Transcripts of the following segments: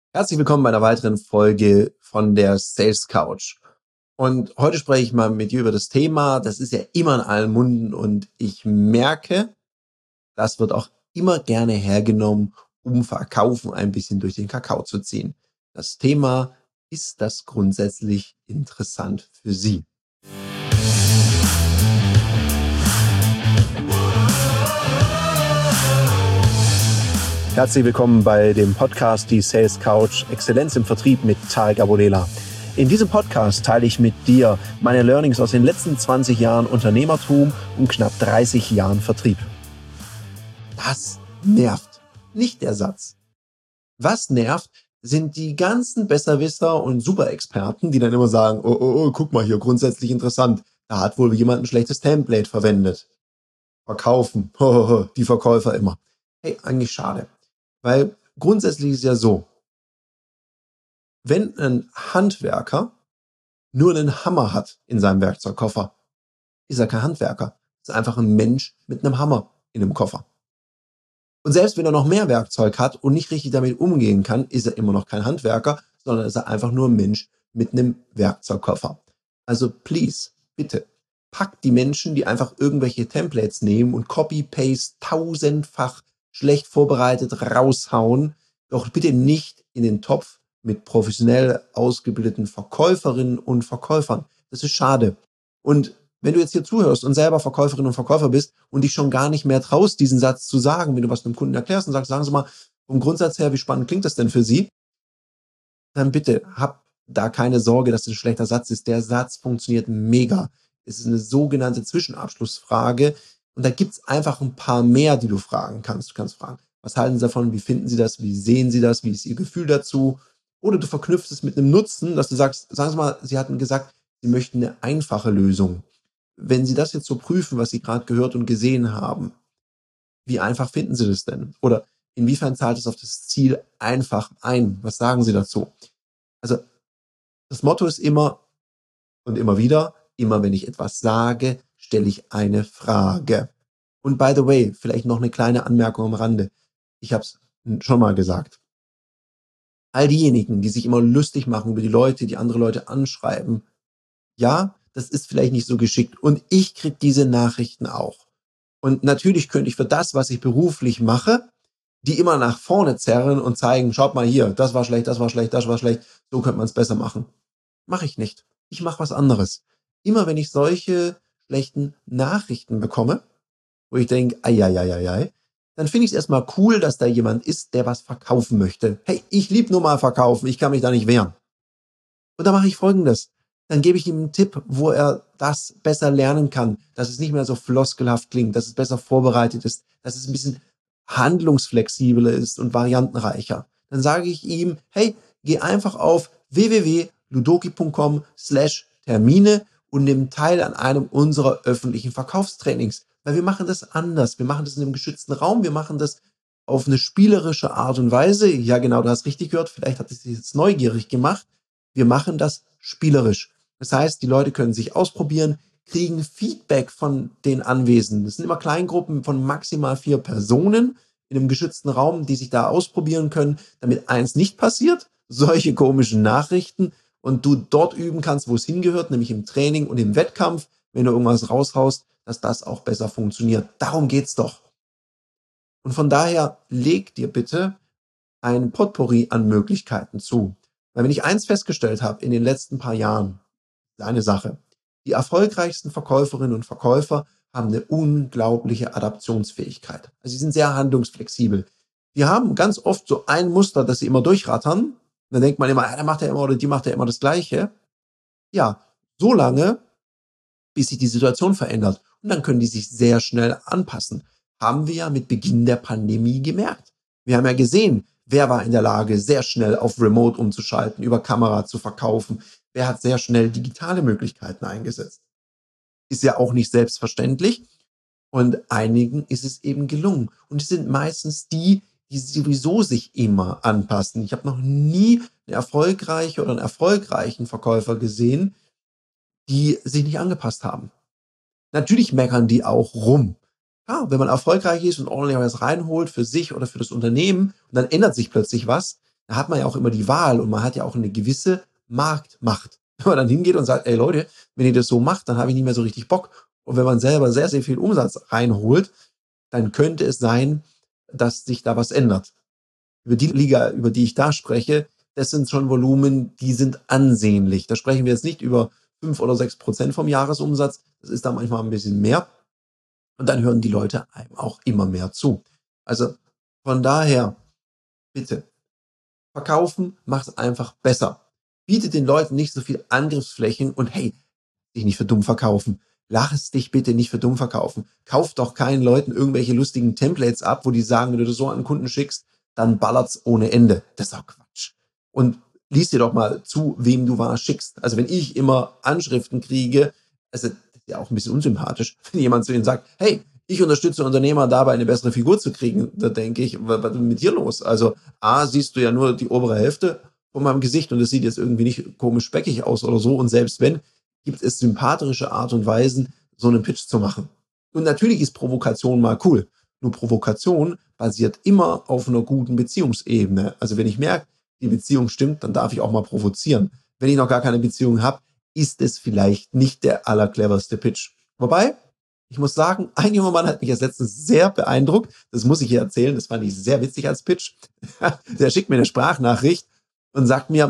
Herzlich willkommen bei einer weiteren Folge von der Sales Couch. Und heute spreche ich mal mit dir über das Thema, das ist ja immer in allen Munden und ich merke, das wird auch immer gerne hergenommen, um Verkaufen ein bisschen durch den Kakao zu ziehen. Das Thema, ist das grundsätzlich interessant für Sie? Herzlich willkommen bei dem Podcast Die Sales Couch Exzellenz im Vertrieb mit Tarek Abodela. In diesem Podcast teile ich mit dir meine Learnings aus den letzten 20 Jahren Unternehmertum und knapp 30 Jahren Vertrieb. Das nervt, nicht der Satz. Was nervt, sind die ganzen Besserwisser und Superexperten, die dann immer sagen, oh, guck mal hier, grundsätzlich interessant, da hat wohl jemand ein schlechtes Template verwendet. Verkaufen, die Verkäufer immer. Hey, eigentlich schade. Weil grundsätzlich ist ja so, wenn ein Handwerker nur einen Hammer hat in seinem Werkzeugkoffer, ist er kein Handwerker. Ist einfach ein Mensch mit einem Hammer in einem Koffer. Und selbst wenn er noch mehr Werkzeug hat und nicht richtig damit umgehen kann, ist er immer noch kein Handwerker, sondern ist er einfach nur ein Mensch mit einem Werkzeugkoffer. Also please, bitte, packt die Menschen, die einfach irgendwelche Templates nehmen und Copy-Paste tausendfach schlecht vorbereitet raushauen, doch bitte nicht in den Topf mit professionell ausgebildeten Verkäuferinnen und Verkäufern. Das ist schade. Und wenn du jetzt hier zuhörst und selber Verkäuferin und Verkäufer bist und dich schon gar nicht mehr traust, diesen Satz zu sagen, wenn du was einem Kunden erklärst und sagst, sagen Sie mal, vom Grundsatz her, wie spannend klingt das denn für Sie? Dann bitte, hab da keine Sorge, dass das ein schlechter Satz ist. Der Satz funktioniert mega. Es ist eine sogenannte Zwischenabschlussfrage und da gibt's einfach ein paar mehr, die du fragen kannst. Du kannst fragen, was halten Sie davon? Wie finden Sie das? Wie sehen Sie das? Wie ist Ihr Gefühl dazu? Oder du verknüpfst es mit einem Nutzen, dass du sagst, sagen Sie mal, Sie hatten gesagt, Sie möchten eine einfache Lösung. Wenn Sie das jetzt so prüfen, was Sie gerade gehört und gesehen haben, wie einfach finden Sie das denn? Oder inwiefern zahlt es auf das Ziel einfach ein? Was sagen Sie dazu? Also das Motto ist immer und immer wieder, immer wenn ich etwas sage, stelle ich eine Frage. Und by the way, vielleicht noch eine kleine Anmerkung am Rande. Ich habe es schon mal gesagt. All diejenigen, die sich immer lustig machen über die Leute, die andere Leute anschreiben, ja, das ist vielleicht nicht so geschickt. Und ich kriege diese Nachrichten auch. Und natürlich könnte ich für das, was ich beruflich mache, die immer nach vorne zerren und zeigen, schaut mal hier, das war schlecht, das war schlecht, das war schlecht, so könnte man es besser machen. Mache ich nicht. Ich mache was anderes. Immer wenn ich solche schlechten Nachrichten bekomme, wo ich denke, ei, dann finde ich es erstmal cool, dass da jemand ist, der was verkaufen möchte. Hey, ich lieb nur mal verkaufen, ich kann mich da nicht wehren. Und da mache ich Folgendes. Dann gebe ich ihm einen Tipp, wo er das besser lernen kann, dass es nicht mehr so floskelhaft klingt, dass es besser vorbereitet ist, dass es ein bisschen handlungsflexibler ist und variantenreicher. Dann sage ich ihm, hey, geh einfach auf www.ludoki.com/Termine und nimm teil an einem unserer öffentlichen Verkaufstrainings. Weil wir machen das anders. Wir machen das in einem geschützten Raum. Wir machen das auf eine spielerische Art und Weise. Ja, genau, du hast richtig gehört. Vielleicht hat es dich jetzt neugierig gemacht. Wir machen das spielerisch. Das heißt, die Leute können sich ausprobieren, kriegen Feedback von den Anwesenden. Das sind immer Kleingruppen von maximal 4 Personen in einem geschützten Raum, die sich da ausprobieren können, damit eins nicht passiert, solche komischen Nachrichten, und du dort üben kannst, wo es hingehört, nämlich im Training und im Wettkampf, wenn du irgendwas raushaust, dass das auch besser funktioniert. Darum geht's doch. Und von daher leg dir bitte ein Potpourri an Möglichkeiten zu. Weil wenn ich eins festgestellt habe in den letzten paar Jahren, eine Sache. Die erfolgreichsten Verkäuferinnen und Verkäufer haben eine unglaubliche Adaptionsfähigkeit. Also sie sind sehr handlungsflexibel. Die haben ganz oft so ein Muster, das sie immer durchrattern. Und dann denkt man immer, der macht ja immer oder die macht ja immer das Gleiche. Ja, so lange, bis sich die Situation verändert. Und dann können die sich sehr schnell anpassen. Haben wir ja mit Beginn der Pandemie gemerkt. Wir haben ja gesehen, wer war in der Lage, sehr schnell auf Remote umzuschalten, über Kamera zu verkaufen. Wer hat sehr schnell digitale Möglichkeiten eingesetzt. Ist ja auch nicht selbstverständlich. Und einigen ist es eben gelungen. Und es sind meistens die, die sowieso sich immer anpassen. Ich habe noch nie eine erfolgreiche oder einen erfolgreichen Verkäufer gesehen, die sich nicht angepasst haben. Natürlich meckern die auch rum. Ja, wenn man erfolgreich ist und ordentlich was reinholt für sich oder für das Unternehmen und dann ändert sich plötzlich was, da hat man ja auch immer die Wahl und man hat ja auch eine gewisse Marktmacht. Wenn man dann hingeht und sagt, ey Leute, wenn ihr das so macht, dann habe ich nicht mehr so richtig Bock. Und wenn man selber sehr, sehr viel Umsatz reinholt, dann könnte es sein, dass sich da was ändert. Über die Liga, über die ich da spreche, das sind schon Volumen, die sind ansehnlich. Da sprechen wir jetzt nicht über 5 oder 6% vom Jahresumsatz. Das ist da manchmal ein bisschen mehr. Und dann hören die Leute einem auch immer mehr zu. Also von daher, bitte, verkaufen macht einfach besser. Bietet den Leuten nicht so viel Angriffsflächen und hey, dich nicht für dumm verkaufen. Lach es dich bitte nicht für dumm verkaufen. Kauf doch keinen Leuten irgendwelche lustigen Templates ab, wo die sagen, wenn du das so an einen Kunden schickst, dann ballert's ohne Ende. Das ist doch Quatsch. Und lies dir doch mal zu, wem du was schickst. Also wenn ich immer Anschriften kriege, also das ist ja auch ein bisschen unsympathisch, wenn jemand zu ihnen sagt, hey, ich unterstütze Unternehmer dabei, eine bessere Figur zu kriegen, da denke ich, was ist mit dir los? Also A, siehst du ja nur die obere Hälfte von meinem Gesicht und es sieht jetzt irgendwie nicht komisch speckig aus oder so. Und selbst wenn, gibt es sympathische Art und Weisen, so einen Pitch zu machen. Und natürlich ist Provokation mal cool. Nur Provokation basiert immer auf einer guten Beziehungsebene. Also wenn ich merke, die Beziehung stimmt, dann darf ich auch mal provozieren. Wenn ich noch gar keine Beziehung habe, ist es vielleicht nicht der allercleverste Pitch. Wobei, ich muss sagen, ein junger Mann hat mich als letztens sehr beeindruckt. Das muss ich hier erzählen. Das fand ich sehr witzig als Pitch. Der schickt mir eine Sprachnachricht und sagt mir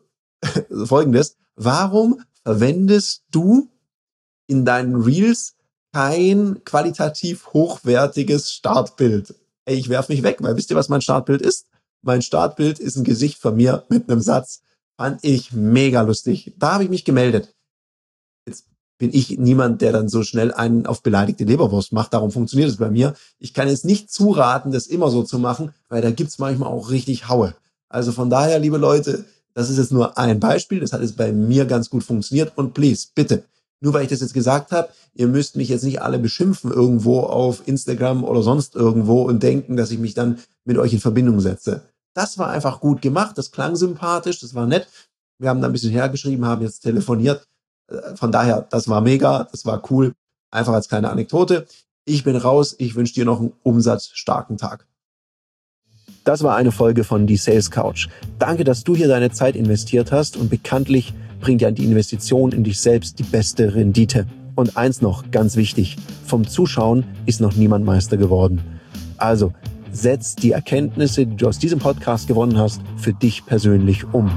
Folgendes: Warum verwendest du in deinen Reels kein qualitativ hochwertiges Startbild? Ey, ich werf mich weg, weil wisst ihr, was mein Startbild ist? Mein Startbild ist ein Gesicht von mir mit einem Satz. Fand ich mega lustig. Da habe ich mich gemeldet. Jetzt bin ich niemand, der dann so schnell einen auf beleidigte Leberwurst macht. Darum funktioniert es bei mir. Ich kann jetzt nicht zuraten, das immer so zu machen, weil da gibt's manchmal auch richtig Haue. Also von daher, liebe Leute, das ist jetzt nur ein Beispiel. Das hat jetzt bei mir ganz gut funktioniert. Und please, bitte, nur weil ich das jetzt gesagt habe, ihr müsst mich jetzt nicht alle beschimpfen irgendwo auf Instagram oder sonst irgendwo und denken, dass ich mich dann mit euch in Verbindung setze. Das war einfach gut gemacht, das klang sympathisch, das war nett. Wir haben da ein bisschen hergeschrieben, haben jetzt telefoniert. Von daher, das war mega, das war cool. Einfach als kleine Anekdote. Ich bin raus, ich wünsche dir noch einen umsatzstarken Tag. Das war eine Folge von Die Sales Couch. Danke, dass du hier deine Zeit investiert hast und bekanntlich bringt ja die Investition in dich selbst die beste Rendite. Und eins noch, ganz wichtig, vom Zuschauen ist noch niemand Meister geworden. Also, setz die Erkenntnisse, die du aus diesem Podcast gewonnen hast, für dich persönlich um.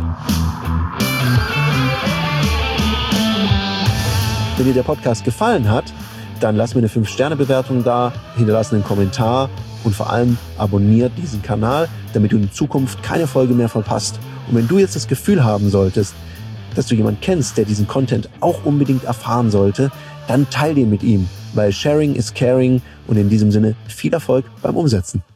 Wenn dir der Podcast gefallen hat, dann lass mir eine 5-Sterne-Bewertung da, hinterlass einen Kommentar und vor allem abonniert diesen Kanal, damit du in Zukunft keine Folge mehr verpasst. Und wenn du jetzt das Gefühl haben solltest, dass du jemanden kennst, der diesen Content auch unbedingt erfahren sollte, dann teil den mit ihm, weil Sharing is Caring und in diesem Sinne viel Erfolg beim Umsetzen.